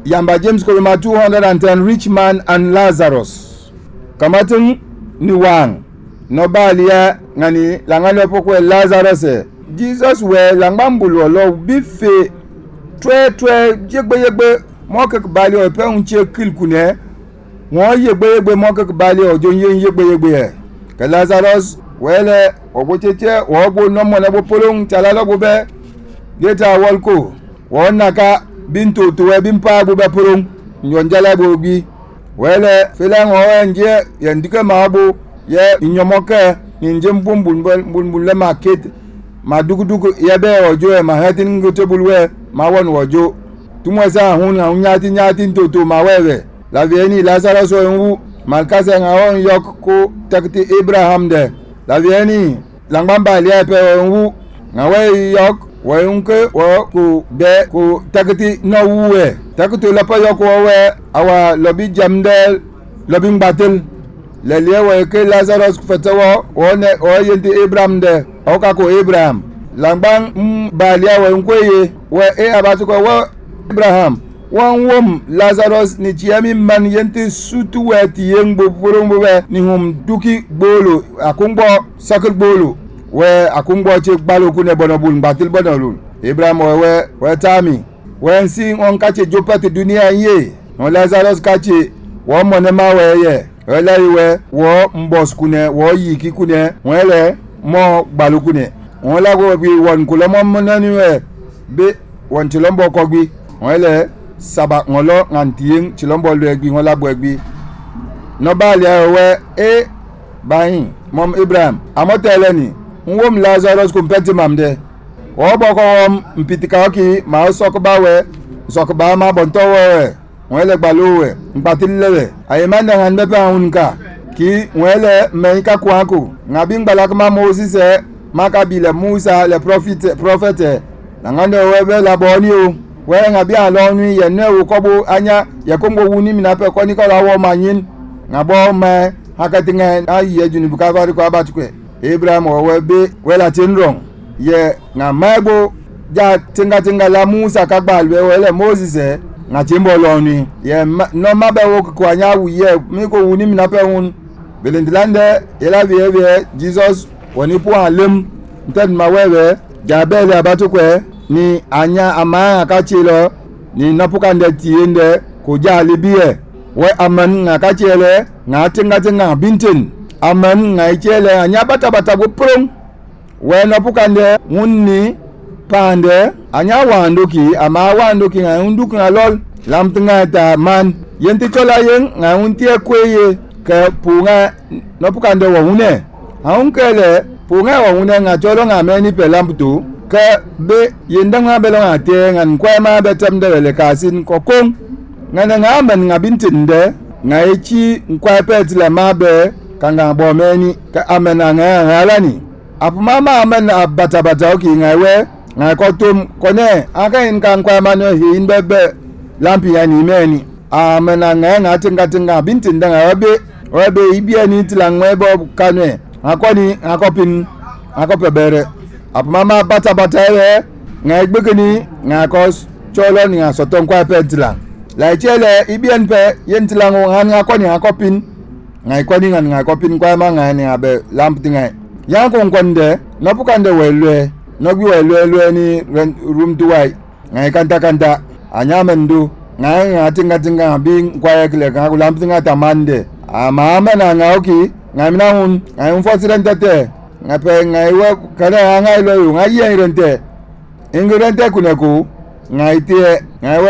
yamba James Koloma 210 rich man and Lazarus kamatin ni wang no balia ngani langale pokwe Lazarus Jesus we langbambulu lo bife twe yegbe mo ke bali o pe unche kilkune won yegbe mo ke bali o jo yegbe ke Lazarus wele obocheche wo no mo na bo polong chala lo bo be geta wolko won naka bintu tuwe bimpa bo be polong nyonjala bo bi wele felang o nje yandika mabo ye inyomoke ninje mbumbul le market madugudugu yebe ojo e mahatin ngotebulwe mawon wojo tumweza hun nyati ntoto mawewe la vieni Lazarus onwu malkase ngawon yok ko takti Abraham de la vieni langbamba liape onwu ngawe yok wayunke wo ko be ko takti nawuwe takto la pa yok we awa lobi jamdel lobi mbatel le liewe ke Lazarus fetawo one o yenti Abraham de o ka ko Abraham langbang balia we nkweye we abatuko wo Abraham wan wom Lazarus ni chiami man yenti sutu we ti yengbo porombo we ni hum duki bolo akungbo sakal bolo we akungbo che gbalo kune bonobul mbatil bonolul Abraham we tami we nsi on kache jopate dunia ye no Lazarus kache wo monema we ye wele iwe wo mbos kune wo yiki kune wele mo gbalo kune won la go bi won ko lo mo nani we be won tilombo ko gbi wele saba ngolo ngantien tilombo lo egbi won la bo egbi no ba le we bayin mom Abraham amotele ni nwom Lazarus ko penti mamde wo bo ko mpitika ki ma soko ba we soko ba ma bonto we wele gbalo we mpatile we ayemanda han be pa unka ki wele meika kwako ngabi ngbala kama Moses makabile Musa le prophète langande webe la boni o we ngabi alonu ye ne wo kobo anya ye kongo wuni mina pe ko ni ko lawo manyin ngabo me hakatinga aye juni bukavari ko abatukwe Abraham webe wela tinrong ye ngamego ja tinga la Musa kagbalwe wele Moses na chimbo loni ye no mabe wo ko anya wuye mi ko wuni mina pe hun belindlande ela vie Jesus woni po alem nten mawewe jabele abatukwe ni anya ama akachilo ni napukande tiende ko jali biye we aman akachele na tinga bintin aman ngaichele anya bata go prom we napukande munni pande anya wandoki ama wandoki ngunduki ngalol lamtinga ta man yenti chola yen nguntie kweye ke punga napukande wa hune haunkele punga wa hune ngacholo ngameni pelamputu ke be yendanga belonga te ngan kwama betamde le kasin kokong ngana ngamen ngabintinde ngaichi nkwapetile mabe kanga bomeni ka amena ngalani apumama amen abata oki ngaiwe ngakotum kone aka inkan kwama no hinbebe lampi yani meni amena ngatinga bintinde ngabe ibiani tilangwebo kanwe akoni akopin akopebere apumama bata ye ngagbekeni ngakos cholo ni asoton kwa petila la chele ibien pe yentilango akoni akopin ngaikoni ngakopin kwa manga ni abe lamptinga yanko nkonde napukande welwe nogwi welwe ni room tuwai ngaikanta anyamendu ngatinga bing kwa yakle ngaku lamptinga tamande amama na ngaoki ngaminahun ngaimfosirentete ngape ngaiwa kana ngailo ngayirente ingirente kuneko ngaitie ngaiwa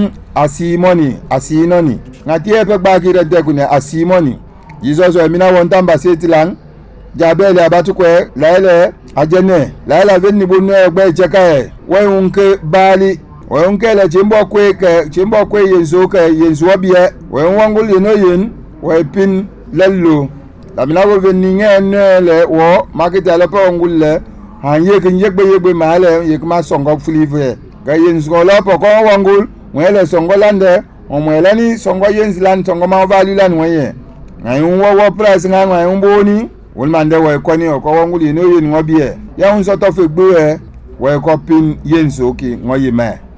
asinoni ngatie pe bagirente kune asimoni Jesus we mina wontamba setilang jabele abatukwe laile ajene laila venni bunne egbe chekae we unke bali we unke le chimbo kwe yenzu obie we wangul yeno yen we pin lello lamina wo venni ngene le wo makita le pa ngulle han yegbe male yekma songo flive ga yenzu lo pa ko wangul wele songo lande o mwele ni songo yenzu land songo ma value lan weye ngayun wo price ngayun boni wulmande we ko ni ko wangul yeno yen ngobie ya un so to fe gbo we ko pin yenzu ki ngoyi me